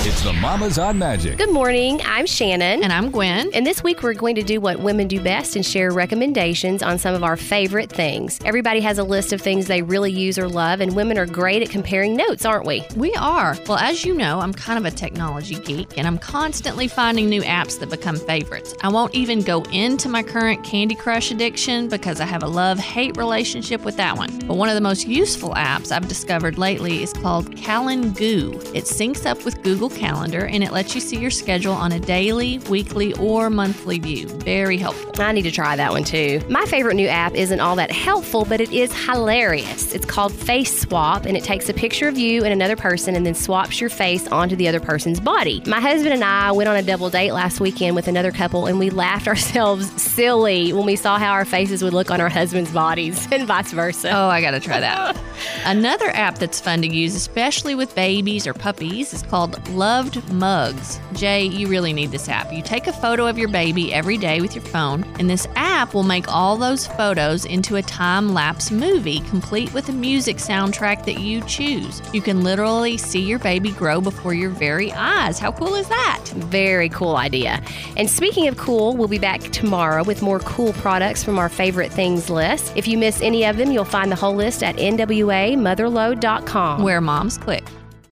It's the Mamas on Magic. Good morning. I'm Shannon. And I'm Gwen. And this week we're going to do what women do best and share recommendations on some of our favorite things. Everybody has a list of things they really use or love, and women are great at comparing notes, aren't we? We are. Well, as you know, I'm kind of a technology geek, and I'm constantly finding new apps that become favorites. I won't even go into my current Candy Crush addiction because I have a love-hate relationship with that one. But one of the most useful apps I've discovered lately is called Calendgoo. It syncs up with Google Calendar, and it lets you see your schedule on a daily, weekly, or monthly view. Very helpful. I need to try that one too. My favorite new app isn't all that helpful, but it is hilarious. It's called Face Swap, and it takes a picture of you and another person and then swaps your face onto the other person's body. My husband and I went on a double date last weekend with another couple, and we laughed ourselves silly when we saw how our faces would look on our husbands' bodies and vice versa. Oh, I gotta try that. Another app that's fun to use, especially with babies or puppies, is called Loved Mugs. Jay, you really need this app. You take a photo of your baby every day with your phone, and this app will make all those photos into a time-lapse movie, complete with a music soundtrack that you choose. You can literally see your baby grow before your very eyes. How cool is that? Very cool idea. And speaking of cool, we'll be back tomorrow with more cool products from our favorite things list. If you miss any of them, you'll find the whole list at nwamotherload.com. Where moms click.